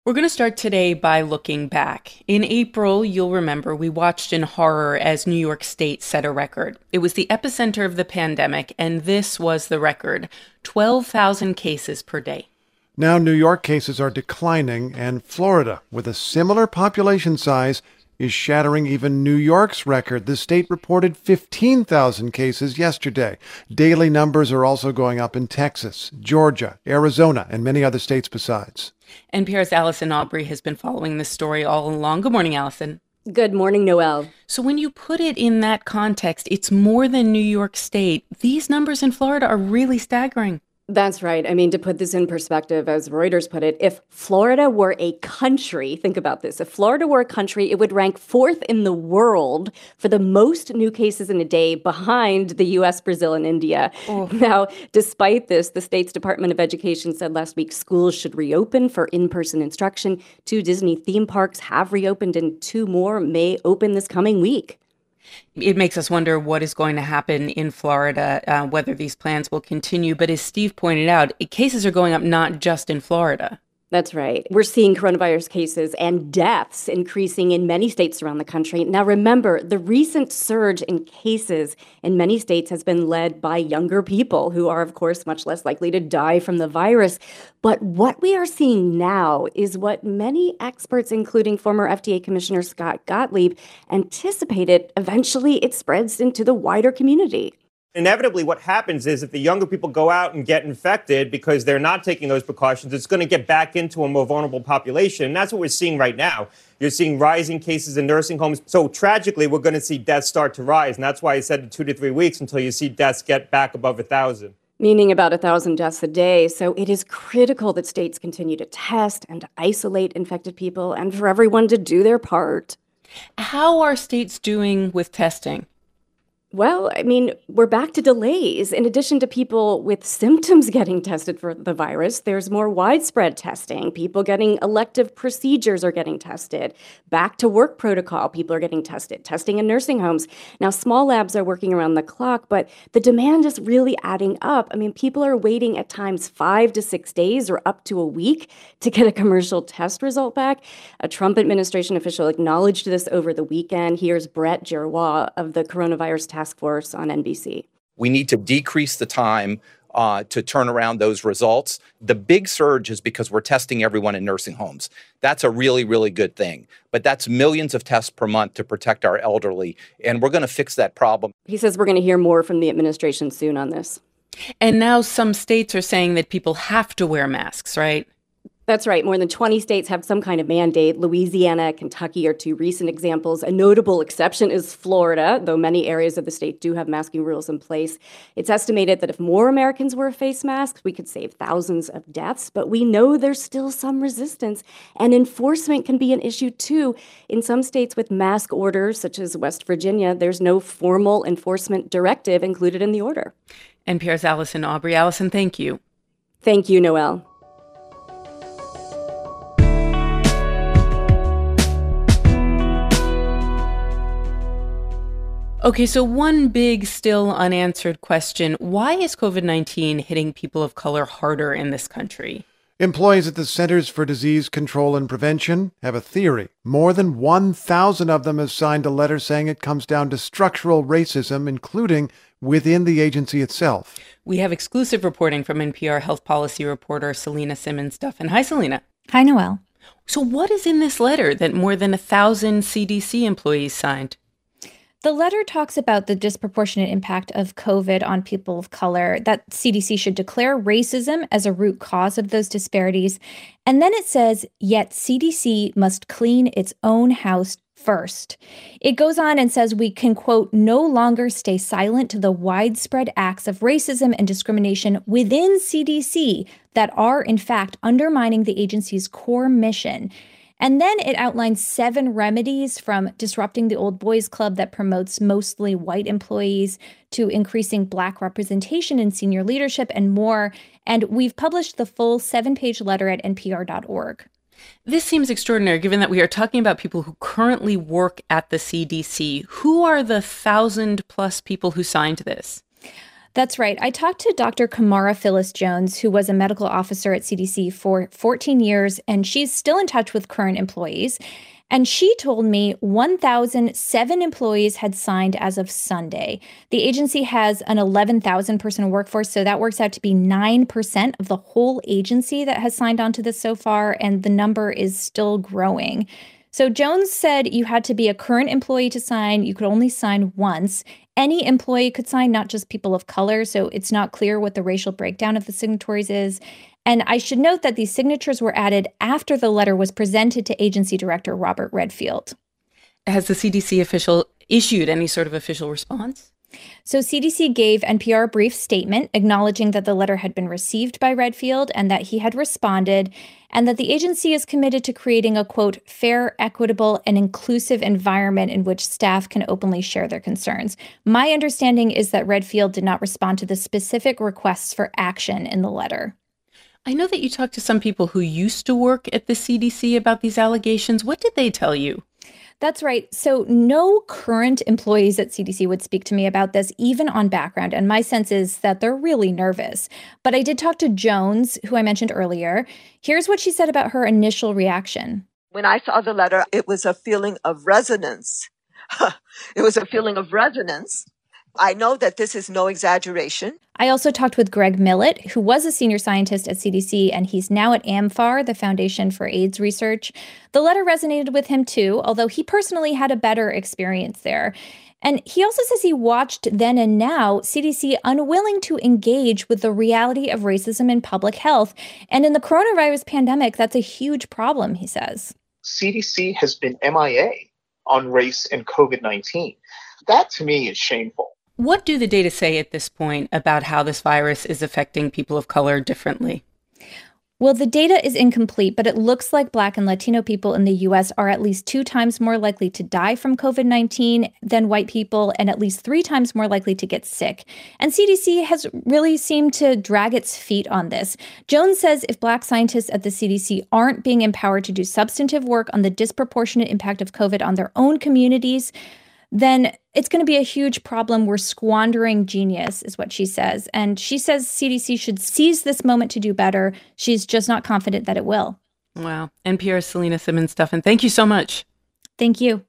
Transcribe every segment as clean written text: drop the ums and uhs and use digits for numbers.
We're going to start today by looking back. In April, you'll remember, we watched in horror as New York State set a record. It was the epicenter of the pandemic, and this was the record: 12,000 cases per day. Now New York cases are declining, and Florida, with a similar population size, is shattering even New York's record. The state reported 15,000 cases yesterday. Daily numbers are also going up in Texas, Georgia, Arizona, and many other states besides. NPR's Allison Aubrey has been following this story all along. Good morning, Allison. Good morning, Noel. So when you put it in that context, it's more than New York State. These numbers in Florida are really staggering. That's right. I mean, to put this in perspective, as Reuters put it, if Florida were a country, think about this, if Florida were a country, it would rank fourth in the world for the most new cases in a day behind the U.S., Brazil, and India. Oh. Now, despite this, the state's Department of Education said last week schools should reopen for in-person instruction. 2 Disney theme parks have reopened, and 2 more may open this coming week. It makes us wonder what is going to happen in Florida, whether these plans will continue. But as Steve pointed out, cases are going up not just in Florida. That's right. We're seeing coronavirus cases and deaths increasing in many states around the country. Now, remember, the recent surge in cases in many states has been led by younger people who are, of course, much less likely to die from the virus. But what we are seeing now is what many experts, including former FDA Commissioner Scott Gottlieb, anticipated. Eventually, it spreads into the wider community. Inevitably, what happens is if the younger people go out and get infected because they're not taking those precautions, it's going to get back into a more vulnerable population. And that's what we're seeing right now. You're seeing rising cases in nursing homes. So tragically, we're going to see deaths start to rise. And that's why I said in 2 to 3 weeks until you see deaths get back above 1,000. Meaning about 1,000 deaths a day. So it is critical that states continue to test and isolate infected people and for everyone to do their part. How are states doing with testing? Well, I mean, we're back to delays. In addition to people with symptoms getting tested for the virus, there's more widespread testing. People getting elective procedures are getting tested. Back to work protocol, people are getting tested. Testing in nursing homes. Now, small labs are working around the clock, but the demand is really adding up. I mean, people are waiting at times 5 to 6 days or up to a week to get a commercial test result back. A Trump administration official acknowledged this over the weekend. Here's Brett Giroir of the Coronavirus Task Force on NBC. We need to decrease the time to turn around those results. The big surge is because we're testing everyone in nursing homes. That's a really, really good thing. But that's millions of tests per month to protect our elderly. And we're going to fix that problem. He says we're going to hear more from the administration soon on this. And now some states are saying that people have to wear masks, right? That's right. More than 20 states have some kind of mandate. Louisiana, Kentucky are 2 recent examples. A notable exception is Florida, though many areas of the state do have masking rules in place. It's estimated that if more Americans wear face masks, we could save thousands of deaths. But we know there's still some resistance, and enforcement can be an issue, too. In some states with mask orders, such as West Virginia, there's no formal enforcement directive included in the order. NPR's Allison Aubrey. Allison, thank you. Thank you, Noel. Okay, so one big, still unanswered question. Why is COVID-19 hitting people of color harder in this country? Employees at the Centers for Disease Control and Prevention have a theory. More than 1,000 of them have signed a letter saying it comes down to structural racism, including within the agency itself. We have exclusive reporting from NPR health policy reporter Selena Simmons-Duffin. Hi, Selena. Hi, Noel. So what is in this letter that more than 1,000 CDC employees signed? The letter talks about the disproportionate impact of COVID on people of color, that CDC should declare racism as a root cause of those disparities. And then it says, yet CDC must clean its own house first. It goes on and says we can, quote, no longer stay silent to the widespread acts of racism and discrimination within CDC that are, in fact, undermining the agency's core mission. And then it outlines 7 remedies, from disrupting the old boys club that promotes mostly white employees to increasing Black representation in senior leadership and more. And we've published the full 7-page letter at npr.org. This seems extraordinary, given that we are talking about people who currently work at the CDC. Who are the 1,000+ people who signed this? That's right. I talked to Dr. Kamara Phyllis Jones, who was a medical officer at CDC for 14 years, and she's still in touch with current employees. And she told me 1,007 employees had signed as of Sunday. The agency has an 11,000 person workforce, so that works out to be 9% of the whole agency that has signed on to this so far, and the number is still growing. So Jones said you had to be a current employee to sign. You could only sign once. Any employee could sign, not just people of color, so it's not clear what the racial breakdown of the signatories is. And I should note that these signatures were added after the letter was presented to Agency Director Robert Redfield. Has the CDC official issued any sort of official response? So CDC gave NPR a brief statement acknowledging that the letter had been received by Redfield and that he had responded, and that the agency is committed to creating a, quote, fair, equitable, and inclusive environment in which staff can openly share their concerns. My understanding is that Redfield did not respond to the specific requests for action in the letter. I know that you talked to some people who used to work at the CDC about these allegations. What did they tell you? That's right. So no current employees at CDC would speak to me about this, even on background. And my sense is that they're really nervous. But I did talk to Jones, who I mentioned earlier. Here's what she said about her initial reaction. When I saw the letter, it was a feeling of resonance. It was a feeling of resonance. I know that this is no exaggeration. I also talked with Greg Millett, who was a senior scientist at CDC, and he's now at AMFAR, the Foundation for AIDS Research. The letter resonated with him too, although he personally had a better experience there. And he also says he watched then and now CDC unwilling to engage with the reality of racism in public health. And in the coronavirus pandemic, that's a huge problem, he says. CDC has been MIA on race and COVID-19. That to me is shameful. What do the data say at this point about how this virus is affecting people of color differently? Well, the data is incomplete, but it looks like Black and Latino people in the U.S. are at least 2 times more likely to die from COVID-19 than white people, and at least 3 times more likely to get sick. And CDC has really seemed to drag its feet on this. Jones says if Black scientists at the CDC aren't being empowered to do substantive work on the disproportionate impact of COVID on their own communities, then it's going to be a huge problem. We're squandering genius, is what she says. And she says CDC should seize this moment to do better. She's just not confident that it will. Wow. NPR's Selena Simmons-Duffin, thank you so much. Thank you.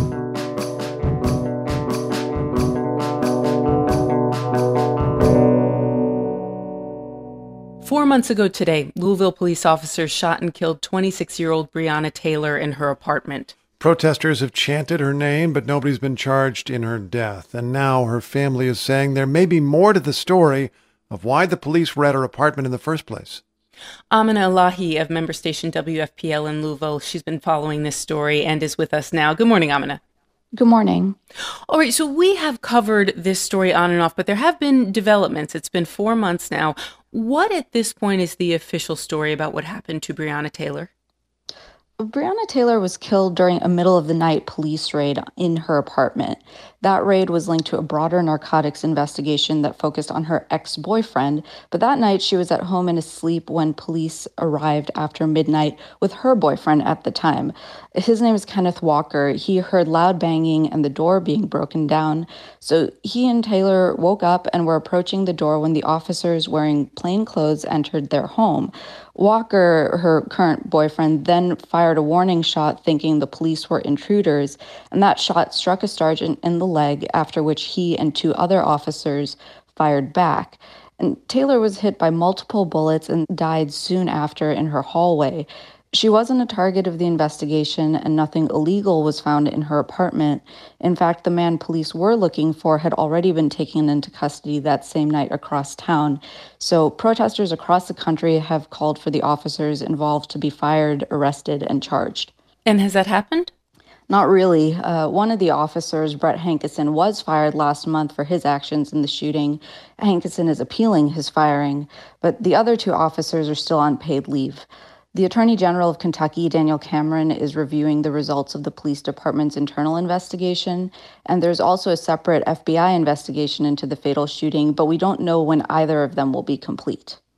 Four months ago today, Louisville police officers shot and killed 26-year-old Breonna Taylor in her apartment. Protesters have chanted her name, but nobody's been charged in her death. And now her family is saying there may be more to the story of why the police were at her apartment in the first place. Amina Elahi of member station WFPL in Louisville, she's been following this story and is with us now. Good morning, Amina. Good morning. All right, so we have covered this story on and off, but there have been developments. It's been 4 months now. What at this point is the official story about what happened to Breonna Taylor? Breonna Taylor was killed during a middle-of-the-night police raid in her apartment. That raid was linked to a broader narcotics investigation that focused on her ex-boyfriend, but that night she was at home and asleep when police arrived after midnight with her boyfriend at the time. His name is Kenneth Walker. He heard loud banging and the door being broken down, so he and Taylor woke up and were approaching the door when the officers wearing plain clothes entered their home. Walker, her current boyfriend, then fired a warning shot thinking the police were intruders, and that shot struck a sergeant in the leg, after which he and 2 other officers fired back. And Taylor was hit by multiple bullets and died soon after in her hallway. She wasn't a target of the investigation, and nothing illegal was found in her apartment. In fact, the man police were looking for had already been taken into custody that same night across town. So protesters across the country have called for the officers involved to be fired, arrested, and charged. And has that happened? Not really. One of the officers, Brett Hankison, was fired last month for his actions in the shooting. Hankison is appealing his firing, but the other 2 officers are still on paid leave. The Attorney General of Kentucky, Daniel Cameron, is reviewing the results of the police department's internal investigation, and there's also a separate FBI investigation into the fatal shooting, but we don't know when either of them will be complete.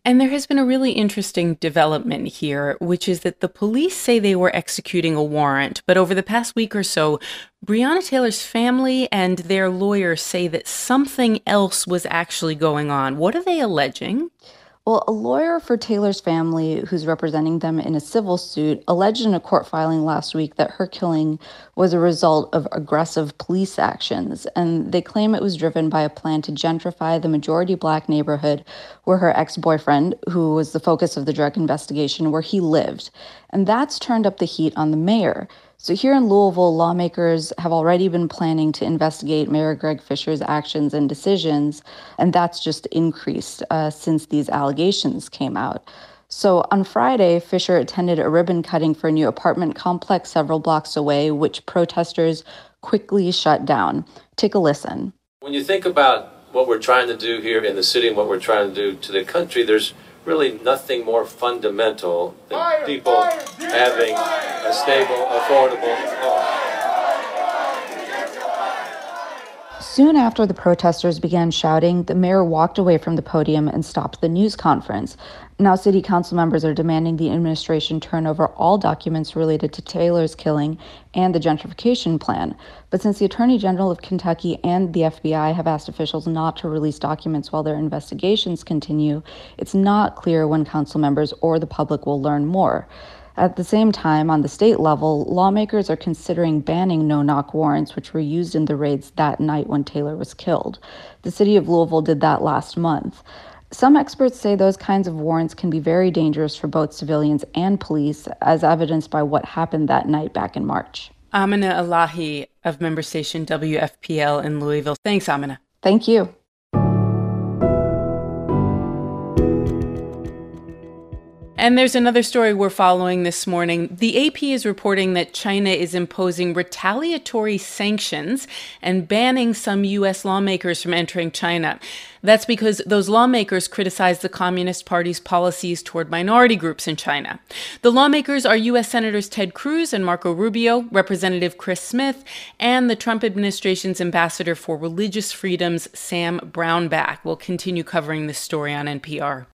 And there has been a really interesting development here, which is that the police say they were executing a warrant, but over the past week or so, Breonna Taylor's family and their lawyers say that something else was actually going on. What are they alleging? Well, a lawyer for Taylor's family, who's representing them in a civil suit, alleged in a court filing last week that her killing was a result of aggressive police actions, and they claim it was driven by a plan to gentrify the majority Black neighborhood where her ex-boyfriend, who was the focus of the drug investigation, where he lived. And that's turned up the heat on the mayor. So here in Louisville, lawmakers have already been planning to investigate Mayor Greg Fisher's actions and decisions, and that's just increased since these allegations came out. So on Friday, Fisher attended a ribbon cutting for a new apartment complex several blocks away, which protesters quickly shut down. Take a listen. When you think about what we're trying to do here in the city and what we're trying to do to the country, there's really nothing more fundamental than people having a stable, affordable home. Soon after the protesters began shouting, the mayor walked away from the podium and stopped the news conference. Now, city council members are demanding the administration turn over all documents related to Taylor's killing and the gentrification plan. But since the Attorney General of Kentucky and the FBI have asked officials not to release documents while their investigations continue, it's not clear when council members or the public will learn more. At the same time, on the state level, lawmakers are considering banning no-knock warrants, which were used in the raids that night when Taylor was killed. The city of Louisville did that last month. Some experts say those kinds of warrants can be very dangerous for both civilians and police, as evidenced by what happened that night back in March. Amina Elahi of member station WFPL in Louisville. Thanks, Amina. Thank you. And there's another story we're following this morning. The AP is reporting that China is imposing retaliatory sanctions and banning some U.S. lawmakers from entering China. That's because those lawmakers criticize the Communist Party's policies toward minority groups in China. The lawmakers are U.S. Senators Ted Cruz and Marco Rubio, Representative Chris Smith, and the Trump administration's ambassador for religious freedoms, Sam Brownback. We'll continue covering this story on NPR.